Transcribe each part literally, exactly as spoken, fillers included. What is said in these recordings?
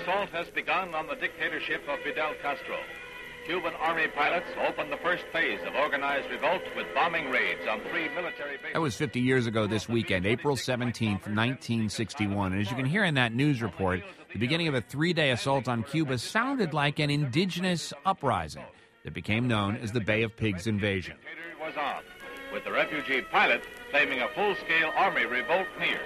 assault has begun on the dictatorship of Fidel Castro. Cuban Army pilots opened the first phase of organized revolt with bombing raids on three military bases. That was fifty years ago this weekend, April seventeenth, nineteen sixty-one. And as you can hear in that news report, the beginning of a three-day assault on Cuba sounded like an indigenous uprising that became known as the Bay of Pigs invasion. The dictator was on, with the refugee pilot claiming a full-scale army revolt near.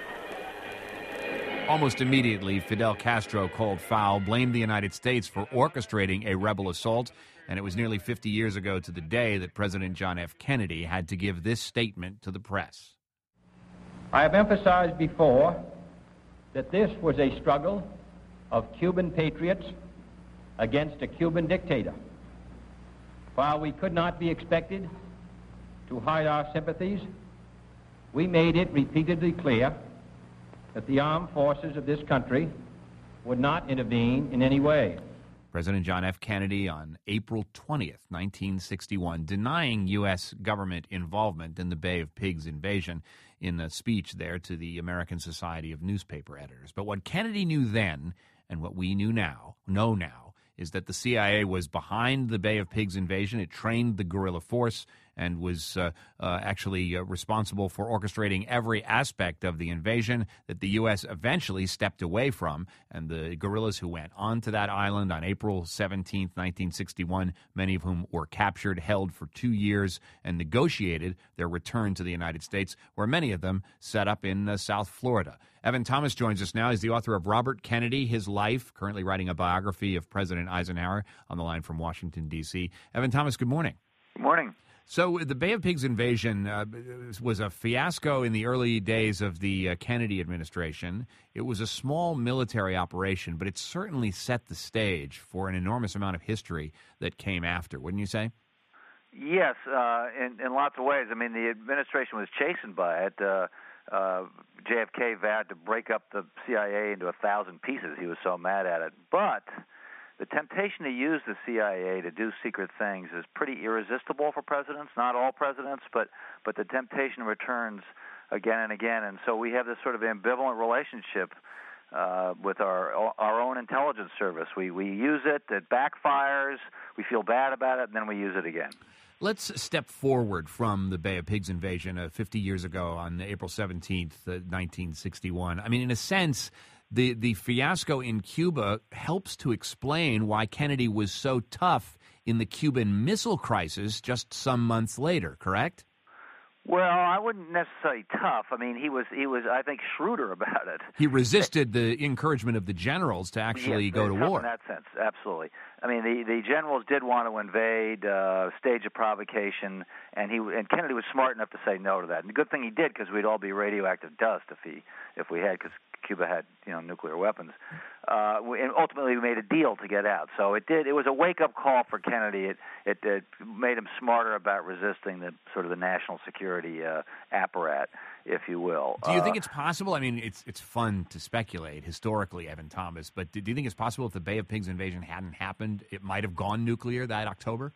Almost immediately, Fidel Castro called foul, blamed the United States for orchestrating a rebel assault, and it was nearly fifty years ago to the day that President John F. Kennedy had to give this statement to the press. I have emphasized before that this was a struggle of Cuban patriots against a Cuban dictator. While we could not be expected to hide our sympathies, we made it repeatedly clear that the armed forces of this country would not intervene in any way. President John F. Kennedy on April twentieth, nineteen sixty-one, denying U S government involvement in the Bay of Pigs invasion in a speech there to the American Society of Newspaper Editors. But what Kennedy knew then, and what we knew now, know now, is that the C I A was behind the Bay of Pigs invasion. It trained the guerrilla force and was uh, uh, actually uh, responsible for orchestrating every aspect of the invasion that the U S eventually stepped away from. And the guerrillas who went onto that island on April seventeenth, nineteen sixty-one, many of whom were captured, held for two years, and negotiated their return to the United States, where many of them set up in uh, South Florida. Evan Thomas joins us now. He's the author of Robert Kennedy, His Life, currently writing a biography of President Eisenhower, on the line from Washington, D C Evan Thomas, good morning. Good morning. So the Bay of Pigs invasion uh, was a fiasco in the early days of the uh, Kennedy administration. It was a small military operation, but it certainly set the stage for an enormous amount of history that came after, wouldn't you say? Yes, uh, in, in lots of ways. I mean, the administration was chastened by it. Uh, uh, J F K vowed to break up the C I A into a thousand pieces. He was so mad at it. But the temptation to use the C I A to do secret things is pretty irresistible for presidents, not all presidents, but, but the temptation returns again and again. And so we have this sort of ambivalent relationship uh, with our our own intelligence service. We, we use it, it backfires, we feel bad about it, and then we use it again. Let's step forward from the Bay of Pigs invasion uh, fifty years ago on April seventeenth, uh, nineteen sixty-one. I mean, in a sense, The the fiasco in Cuba helps to explain why Kennedy was so tough in the Cuban Missile Crisis just some months later, correct? Well, I wouldn't necessarily tough. I mean, he was, he was, I think, shrewder about it. He resisted the encouragement of the generals to actually yes, go to tough war. In that sense, absolutely. I mean, the, the generals did want to invade, uh, stage a provocation, and he and Kennedy was smart enough to say no to that. And the good thing he did, because we'd all be radioactive dust if he if we had, because Cuba had, you know, nuclear weapons. Uh, and ultimately, we made a deal to get out. So it did. It was a wake-up call for Kennedy. It, it it made him smarter about resisting the sort of the national security uh, apparat, if you will. Do you uh, think it's possible? I mean, it's it's fun to speculate historically, Evan Thomas, but do, do you think it's possible if the Bay of Pigs invasion hadn't happened, it might have gone nuclear that October?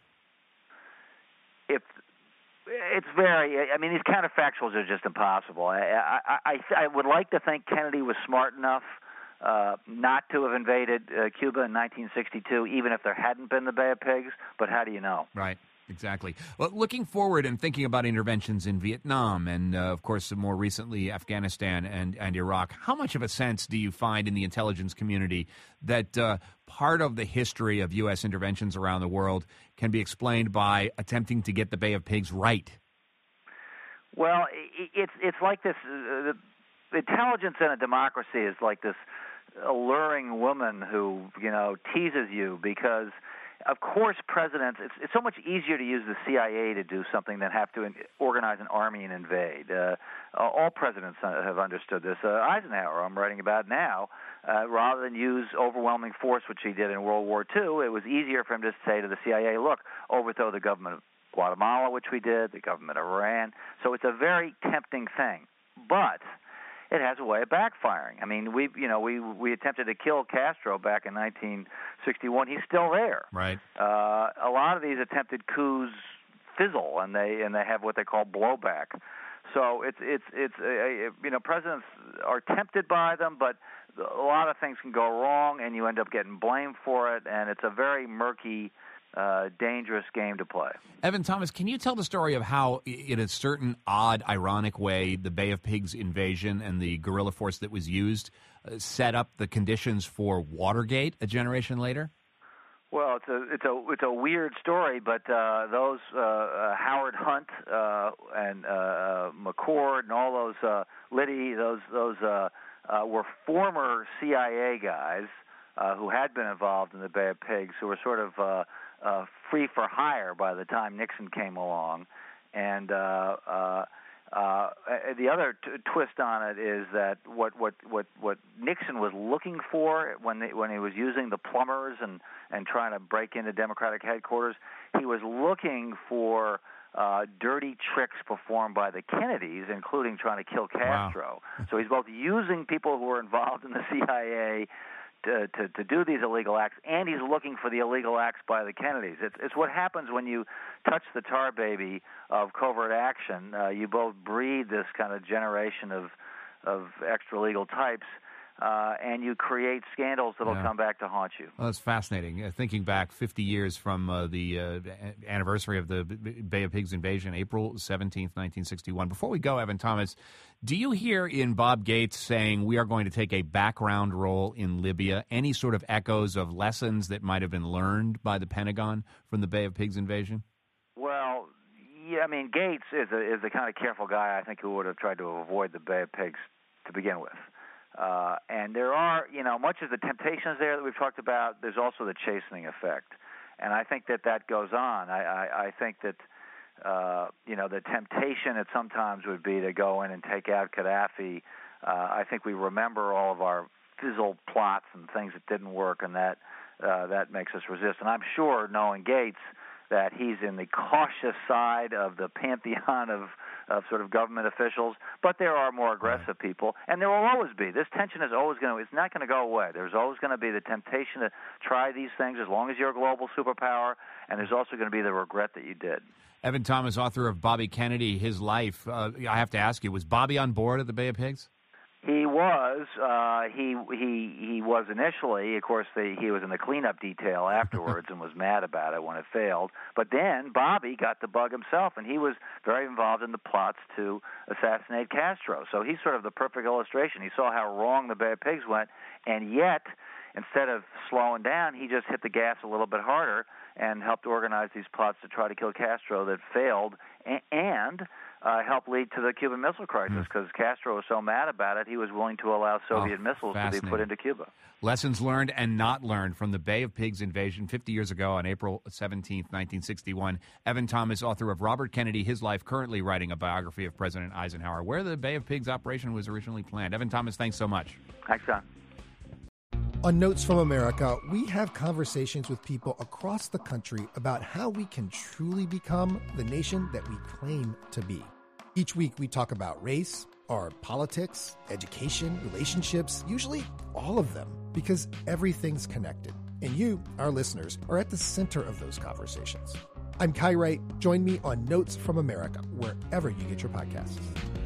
If It's very. I mean, these counterfactuals are just impossible. I, I, I, I would like to think Kennedy was smart enough uh, not to have invaded uh, Cuba in nineteen sixty-two, even if there hadn't been the Bay of Pigs. But how do you know? Right. Exactly. Well, looking forward and thinking about interventions in Vietnam and, uh, of course, more recently Afghanistan and, and Iraq, how much of a sense do you find in the intelligence community that uh, part of the history of U S interventions around the world can be explained by attempting to get the Bay of Pigs right? Well, it's it's like this. Uh, the intelligence in a democracy is like this alluring woman who, you know, teases you because, of course, presidents, it's, it's so much easier to use the C I A to do something than have to in, organize an army and invade. Uh, all presidents have understood this. Uh, Eisenhower, I'm writing about now, uh, rather than use overwhelming force, which he did in World War Two, it was easier for him to say to the C I A, look, overthrow the government of Guatemala, which we did, the government of Iran. So it's a very tempting thing. But it has a way of backfiring. I mean, we you know we we attempted to kill Castro back in nineteen sixty-one. He's still there. Right. Uh, a lot of these attempted coups fizzle, and they and they have what they call blowback. So it's it's it's uh, you know presidents are tempted by them, but a lot of things can go wrong, and you end up getting blamed for it, and it's a very murky, uh, dangerous game to play. Evan Thomas, can you tell the story of how, in a certain odd, ironic way, the Bay of Pigs invasion and the guerrilla force that was used uh, set up the conditions for Watergate a generation later? Well, it's a it's a it's a weird story, but uh, those uh, uh, Howard Hunt uh, and uh, McCord and all those uh, Liddy, those those uh, uh, were former C I A guys uh, who had been involved in the Bay of Pigs, who were sort of uh, uh, free for hire by the time Nixon came along, and uh, uh, uh, the other t- twist on it is that what, what, what, what Nixon was looking for when they, when he was using the plumbers and, and trying to break into Democratic headquarters, he was looking for uh, dirty tricks performed by the Kennedys, including trying to kill Castro. Wow. So he's both using people who were involved in the C I A To, to, to do these illegal acts, and he's looking for the illegal acts by the Kennedys. It's, it's what happens when you touch the tar baby of covert action. Uh, you both breed this kind of generation of of extra-legal types, uh, and you create scandals that'll yeah. come back to haunt you. Well, that's fascinating. Uh, thinking back fifty years from uh, the uh, anniversary of the Bay of Pigs invasion, April seventeenth, nineteen sixty-one. Before we go, Evan Thomas, do you hear in Bob Gates saying we are going to take a background role in Libya any sort of echoes of lessons that might have been learned by the Pentagon from the Bay of Pigs invasion? Well, yeah, I mean, Gates is a, is the kind of careful guy, I think, who would have tried to avoid the Bay of Pigs to begin with. Uh, and there are, you know, much of the temptations there that we've talked about, there's also the chastening effect. And I think that that goes on. I, I, I think that, uh, you know, the temptation at sometimes would be to go in and take out Gaddafi. Uh, I think we remember all of our fizzled plots and things that didn't work, and that uh, that makes us resist. And I'm sure, knowing Gates, that he's in the cautious side of the pantheon of, of sort of government officials, but there are more aggressive right. people, and there will always be. This tension is always going to, it's not going to go away. There's always going to be the temptation to try these things as long as you're a global superpower, and there's also going to be the regret that you did. Evan Thomas, author of Bobby Kennedy, His Life. Uh, I have to ask you, was Bobby on board at the Bay of Pigs? He was. Uh, he he he was initially. Of course, the, he was in the cleanup detail afterwards and was mad about it when it failed. But then Bobby got the bug himself, and he was very involved in the plots to assassinate Castro. So he's sort of the perfect illustration. He saw how wrong the Bay of Pigs went, and yet, instead of slowing down, he just hit the gas a little bit harder and helped organize these plots to try to kill Castro that failed, and Uh, helped lead to the Cuban Missile Crisis because mm. Castro was so mad about it, he was willing to allow Soviet oh, missiles to be put into Cuba. Lessons learned and not learned from the Bay of Pigs invasion fifty years ago on April seventeenth, nineteen sixty-one. Evan Thomas, author of Robert Kennedy, His Life, currently writing a biography of President Eisenhower, where the Bay of Pigs operation was originally planned. Evan Thomas, thanks so much. Thanks, John. On Notes from America, we have conversations with people across the country about how we can truly become the nation that we claim to be. Each week, we talk about race, our politics, education, relationships, usually all of them, because everything's connected. And you, our listeners, are at the center of those conversations. I'm Kai Wright. Join me on Notes from America, wherever you get your podcasts.